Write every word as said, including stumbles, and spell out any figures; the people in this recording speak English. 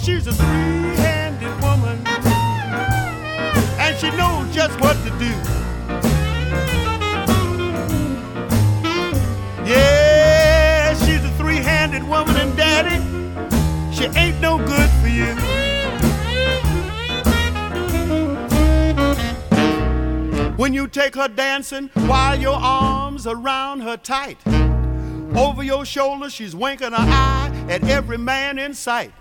She's a three-handed woman, and she knows just what to do. Yeah, she's a three-handed woman, and daddy, she ain't no good for you. When you take her dancing while your arms around her tight, over your shoulder she's winking her eye at every man in sight.